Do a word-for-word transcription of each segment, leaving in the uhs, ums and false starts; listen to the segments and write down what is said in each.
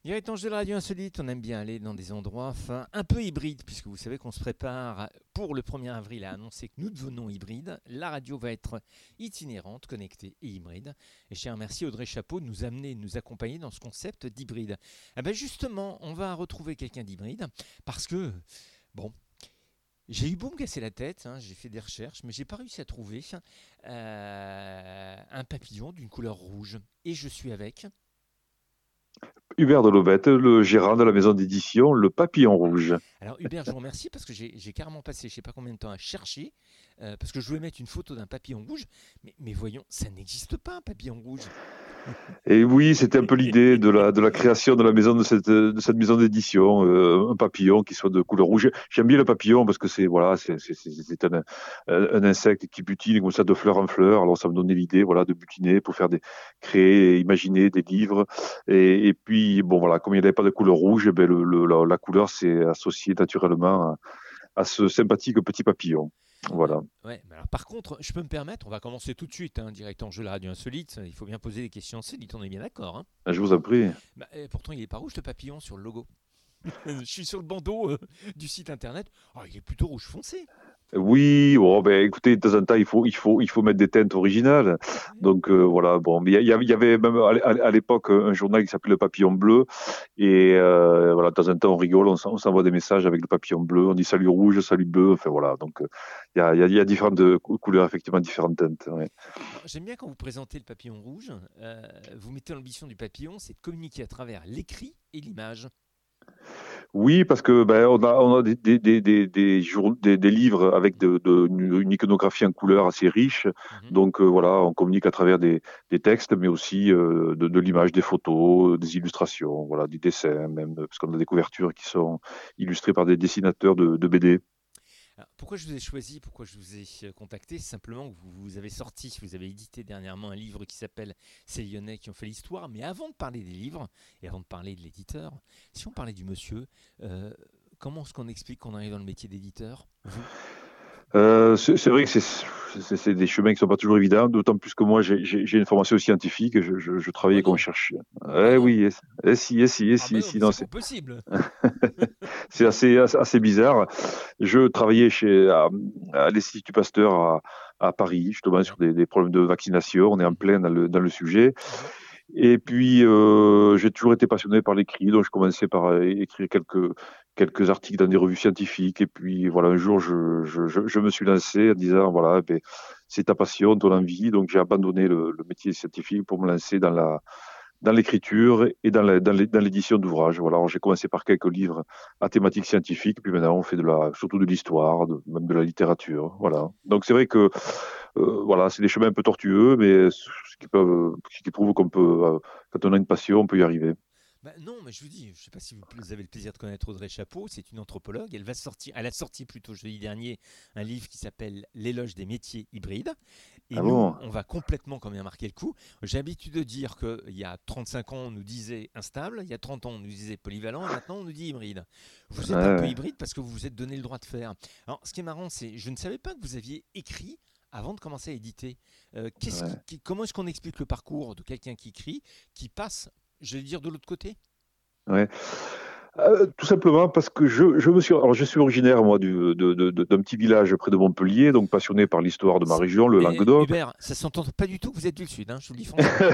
Directeur de la radio insolite, on aime bien aller dans des endroits enfin, un peu hybrides, puisque vous savez qu'on se prépare pour le premier avril à annoncer que nous devenons hybrides. La radio va être itinérante, connectée et hybride. Et je tiens à remercier Audrey Chapeau de nous amener, de nous accompagner dans ce concept d'hybride. Eh ben justement, on va retrouver quelqu'un d'hybride, parce que, bon, j'ai eu beau me casser la tête, hein, j'ai fait des recherches, mais j'ai pas réussi à trouver euh, un papillon d'une couleur rouge. Et je suis avec... Hubert de Lobette, le gérant de la maison d'édition Le Papillon Rouge. Alors Hubert, je vous remercie parce que j'ai, j'ai carrément passé je ne sais pas combien de temps à chercher, euh, parce que je voulais mettre une photo d'un papillon rouge, mais, mais voyons, ça n'existe pas un papillon rouge. Et oui, c'était un peu l'idée de la, de la création de la maison de cette, de cette maison d'édition, euh, un papillon qui soit de couleur rouge. J'aime bien le papillon parce que c'est voilà, c'est, c'est, c'est c'est un, un insecte qui butine comme ça de fleur en fleur. Alors ça me donnait l'idée voilà de butiner pour faire des créer, imaginer des livres. Et, et puis bon voilà, comme il n'y avait pas de couleur rouge, eh ben le, le, la, la couleur s'est associée naturellement à, à ce sympathique petit papillon. Ouais, Voilà. ouais, mais alors par contre, je peux me permettre, on va commencer tout de suite, hein, direct en jeu la radio insolite, il faut bien poser des questions insolites, on est bien d'accord. Hein. Je vous en prie. Bah, eh, pourtant, il n'est pas rouge le papillon sur le logo. Je suis sur le bandeau euh, du site internet, oh, il est plutôt rouge foncé. Oui, bon, ben, écoutez, de temps en temps, il faut, il faut, il faut mettre des teintes originales. Ouais. Donc euh, voilà, bon, mais il y, a- il y avait il y avait même à l'é- à l'époque un journal qui s'appelait Le Papillon Bleu, et euh, voilà, de temps en temps, on rigole, on s'en- on s'envoie des messages avec le papillon bleu, on dit salut rouge, salut bleu, enfin voilà. Donc euh, il y a, il y a, il y a différentes euh, cou- couleurs, effectivement, différentes teintes. Ouais. Alors, j'aime bien quand vous présentez le papillon rouge, euh, vous mettez l'ambition du papillon, c'est de communiquer à travers l'écrit et l'image. Oui, parce que ben, on a, on a des, des, des, des, des, jour- des- des livres avec de, de- une iconographie en couleurs assez riche. Mhm. Donc euh, voilà, on communique à travers des, des textes, mais aussi euh, de, de l'image, des photos, des illustrations, voilà, des dessins même, parce qu'on a des couvertures qui sont illustrées par des dessinateurs de, de B D. Alors, pourquoi je vous ai choisi, pourquoi je vous ai euh, contacté, c'est simplement que vous, vous avez sorti, vous avez édité dernièrement un livre qui s'appelle Ces Lyonnais qui ont fait l'histoire. Mais avant de parler des livres et avant de parler de l'éditeur, si on parlait du monsieur, euh, comment est-ce qu'on explique qu'on arrive dans le métier d'éditeur, vous? Euh, c'est c'est vrai que c'est c'est- c'est des chemins qui sont pas toujours évidents, d'autant plus que moi j'ai j'ai- j'ai une formation scientifique, je, je, je Ah bah travaillais comme non, chercheur. ah bah Eh non, oui, eh, eh si, eh si, eh ah si, bah eh non, si, mais non, c'est c'est pas possible. c'est assez, assez assez bizarre. Je travaillais chez à, à l'Institut Pasteur à, à Paris, justement sur Ouais. des, des problèmes de vaccination. On est en Mhm, plein dans le, dans le sujet. mhm. Et puis euh, j'ai toujours été passionné par l'écrit, donc je commençais par euh, écrire quelques quelques articles dans des revues scientifiques. Et puis voilà, un jour je je, je, je me suis lancé en disant voilà, ben, c'est ta passion, ton envie. Donc j'ai abandonné le, le métier scientifique pour me lancer dans la dans l'écriture et dans la- dans l'é- dans l'édition d'ouvrages. Voilà, alors j'ai commencé par quelques livres à thématique scientifique, puis maintenant on fait de la, surtout de l'histoire, de- même de la littérature. Voilà. Donc c'est vrai que euh, voilà, c'est des chemins un peu tortueux, mais ce qui peuvent, ce qui prouve qu'on peut, euh, quand on a une passion, on peut y arriver. Bah non, mais je vous dis, je ne sais pas si vous vous avez le plaisir de connaître Audrey Chapeau, c'est une anthropologue. Elle va sortir, elle a sorti plutôt jeudi dernier un livre qui s'appelle L'éloge des métiers hybrides. Et Ah nous, bon? on va complètement quand même marquer le coup. J'ai l'habitude de dire qu'il y a trente-cinq ans, on nous disait instable, il y a trente ans, on nous disait polyvalent, et maintenant on nous dit hybride. Vous Ouais, êtes un peu ouais. hybride parce que vous vous êtes donné le droit de faire. Alors, ce qui est marrant, c'est je ne savais pas que vous aviez écrit avant de commencer à éditer. Euh, qu'est-ce qui- Ouais. qui- comment est-ce qu'on explique le parcours de quelqu'un qui écrit, qui passe, je vais dire, de l'autre côté? Ouais. Euh, tout simplement parce que je, je me suis, alors je suis originaire moi du, de, de- de- d'un petit village près de Montpellier, donc passionné par l'histoire de ma C'est- région, le Mais Languedoc. Hubert, ça s'entend pas du tout que vous êtes du Sud, hein, je vous le dis franchement.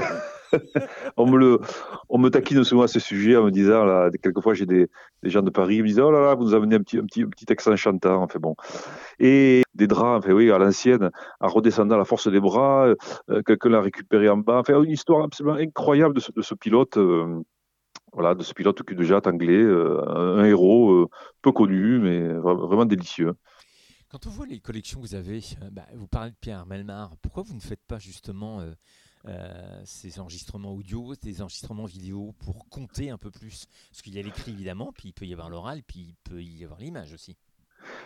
On me le, on me taquine souvent à ce sujet en me disant, là, quelquefois j'ai des, des gens de Paris qui me disent, oh là là, vous nous amenez un petit, un petit, un petit accent chantant, enfin bon. Et des draps, enfin oui, à l'ancienne, en redescendant à la force des bras, euh, quelqu'un l'a récupéré en bas, enfin une histoire absolument incroyable de ce, de ce pilote, euh, voilà, de ce pilote cul de jatte anglais, euh, un, un héros euh, peu connu, mais vra- vraiment délicieux. Quand on voit les collections que vous avez, euh, bah, vous parlez de Pierre Melmar, pourquoi vous ne faites pas justement euh, euh, ces enregistrements audio, ces enregistrements vidéo pour compter un peu plus? Parce qu'il y a l'écrit évidemment, puis il peut y avoir l'oral, puis il peut y avoir l'image aussi.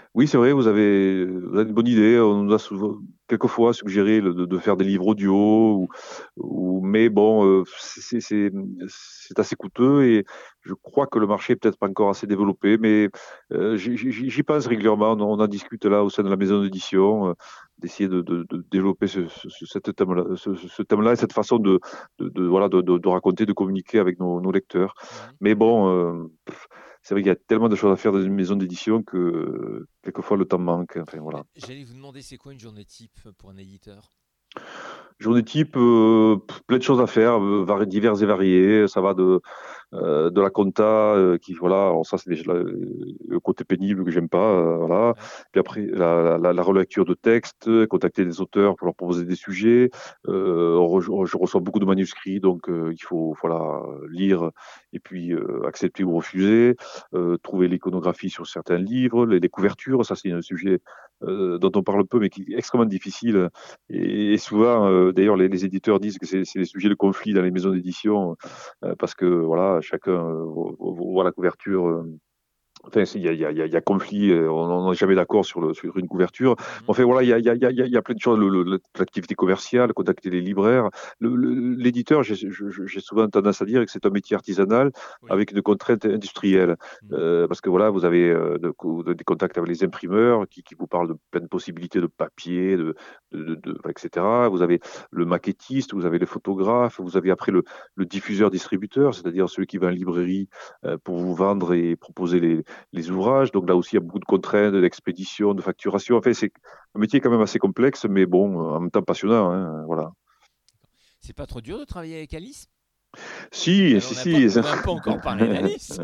Oui, c'est vrai, vous avez, vous avez une bonne idée. On nous a souvent, quelquefois suggéré le- de, de faire des livres audio, ou, ou- mais bon, euh, c'est c'est- c'est- c'est assez coûteux et je crois que le marché est peut-être pas encore assez développé, mais euh, j'y j'y- j'y pense régulièrement. On, on en discute là au sein de la maison d'édition, euh, d'essayer de, de- de développer ce, ce, ce- cette thème-là, ce, ce thème-là et cette façon de, de, de- voilà, de, de- de raconter, de communiquer avec nos, nos lecteurs. Mhm. Mais bon, euh, pff, c'est vrai qu'il y a tellement de choses à faire dans une maison d'édition que euh, quelquefois le temps manque. Enfin Euh, voilà. J'allais vous demander, c'est quoi une journée type pour un éditeur? Journée type, euh, pff, plein de choses à faire, euh, vari- diverses et variées. Ça va de euh, de la compta, euh, qui voilà, alors ça c'est déjà le, le côté pénible que j'aime pas, euh, voilà. Ouais. Puis après la, la, la relecture de textes, contacter des auteurs pour leur proposer des sujets. Euh, on re- je reçois beaucoup de manuscrits, donc euh, il faut voilà lire et puis euh, accepter ou refuser. Euh, trouver l'iconographie sur certains livres, les, les couvertures, ça c'est un sujet euh, dont on parle peu mais qui est extrêmement difficile. Et, et souvent, euh, d'ailleurs, les, les éditeurs disent que c'est c'est des sujets de conflit dans les maisons d'édition, euh, parce que voilà, chacun euh, voit la couverture. euh, Enfin, il y a, il y a- il y a- il y a conflit, euh, on n'est jamais d'accord sur, le- sur une couverture. Mhm. Enfin, voilà, il y a, il y a- il y a- il y a plein de choses. Le- le- L'activité commerciale, contacter les libraires. Le- le- L'éditeur, j'ai je- j'ai souvent tendance à dire que c'est un métier artisanal Oui. avec une contrainte industrielle. Mhm. Euh, parce que voilà, vous avez euh, de- de- des contacts avec les imprimeurs qui, qui vous parlent de plein de possibilités de papier, de, de, de- de- et cetera. Vous avez le maquettiste, vous avez le photographe, vous avez après le, le diffuseur-distributeur, c'est-à-dire celui qui va en librairie euh, pour vous vendre et proposer les les ouvrages. Donc là aussi, il y a beaucoup de contraintes, d'expédition, de facturation. Enfin, c'est un métier quand même assez complexe, mais bon, en même temps passionnant. Hein, voilà. C'est pas trop dur de travailler avec Alice? Si, Alors, on si, n'a pas, si. on n'a pas encore parlé d'Alice.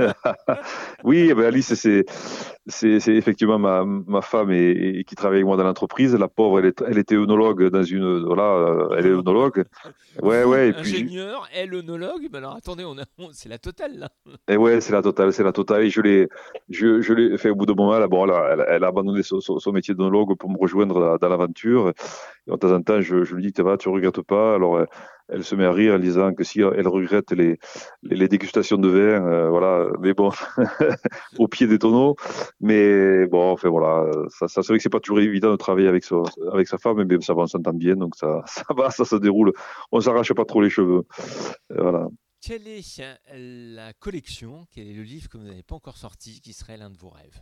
Oui, eh ben Alice, c'est c'est c'est effectivement ma, ma femme et, et qui travaille avec moi dans l'entreprise. La pauvre, elle, est, elle était œnologue dans une voilà, euh, elle est Non. œnologue. Ouais, Vous, ouais. Et puis ingénieur, elle, œnologue. Mais alors, attendez, on a, on- c'est la totale là. et ouais, c'est la totale, c'est la totale. Et je l'ai, je, je l'ai fait au bout d'un moment. Elle, a- bon, elle, a, elle, a elle a abandonné son, son, son métier d'onologue pour me rejoindre dans, dans l'aventure. Et de temps en temps, je, je lui dis, tu vas, tu regrettes pas. Alors, elle, elle se met à rire en disant que si elle regrette les, les, les dégustations de vin, euh, voilà. Mais bon, au pied des tonneaux. Mais bon, enfin voilà, ça, ça c'est vrai que c'est pas toujours évident de travailler avec, son, avec sa femme, mais ça va, on s'entend bien, donc ça, ça va, ça se déroule. On s'arrache pas trop les cheveux. Et voilà. Quelle est euh, la collection, quel est le livre que vous n'avez pas encore sorti qui serait l'un de vos rêves?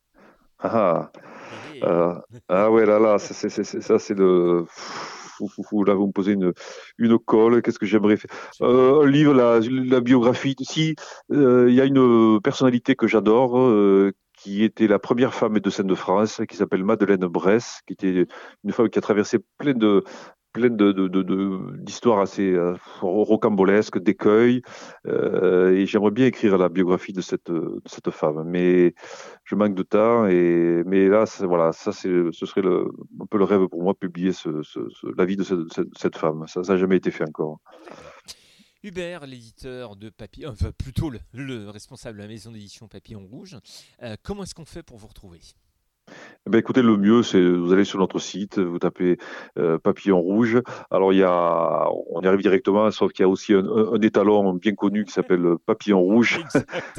Ah, Hé, Euh, ah ouais, là, là, ça, c'est, c'est- c'est- ça, c'est le. Fou, fou, fou, là, vous me posez une, une colle. Qu'est-ce que j'aimerais faire? je sais pas. Euh, un livre, la, la biographie. Si, euh, il y a une personnalité que j'adore, euh, qui était la première femme médecin de France, qui s'appelle Madeleine Bress, qui était Mhm. une femme qui a traversé plein de, plein de, de, de- de- d'histoires assez euh, rocambolesques, d'écueils. Euh, et j'aimerais bien écrire la biographie de cette, de cette femme. Mais je manque de temps et mais là c'est- voilà ça c'est ce serait le, un peu le rêve pour moi publier ce, ce- ce- la vie de cette, cette- cette femme, ça n'a jamais été fait encore. D'accord. Hubert, l'éditeur de Papillon, enfin plutôt le, le responsable de la maison d'édition Papillon Rouge, euh, comment est-ce qu'on fait pour vous retrouver? Eh ben, écoutez, le mieux c'est vous allez sur notre site, vous tapez euh, Papillon Rouge. Alors il y a on y arrive directement, sauf qu'il y a aussi un, un- un étalon bien connu qui s'appelle Papillon Rouge. Exact.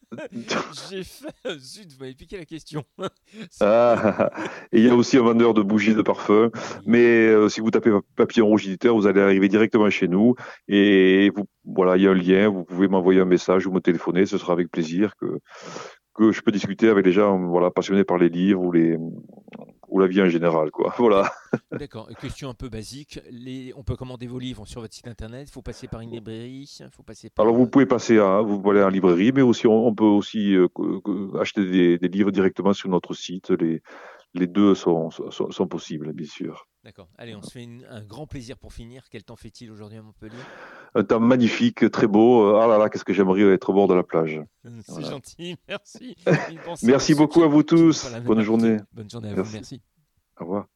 J'ai fait. Zut, vous m'avez piqué la question. C'est- Ah, et il y a aussi un vendeur de bougies de parfum. Oui. Mais euh, si vous tapez Papillon Rouge éditeur, vous allez arriver directement chez nous. Et vous, voilà, il y a un lien. Vous pouvez m'envoyer un message ou me téléphoner. Ce sera avec plaisir que, que je peux discuter avec les gens voilà, passionnés par les livres ou, les, ou la vie en général. Quoi. Voilà. D'accord. Question un peu basique. Les... On peut commander vos livres sur votre site internet. Il faut passer par une librairie. Il faut passer Alors par. vous euh, pouvez passer à, vous pouvez aller en librairie, mais aussi on, on peut aussi euh, que- que- acheter des, des livres directement sur notre site. Les, les deux sont, sont, sont possibles, bien sûr. D'accord. Allez, on se fait une- un grand plaisir pour finir. Quel temps fait-il aujourd'hui à Montpellier? Un temps magnifique, très beau. Ah là là, qu'est-ce que j'aimerais être au bord de la plage. C'est Voilà. gentil. Merci. Une pensée pour Merci ceux beaucoup qui, à vous qui n'ont pas tous. la même Bonne altitude. journée. Bonne journée à vous. Merci. Merci. Au revoir.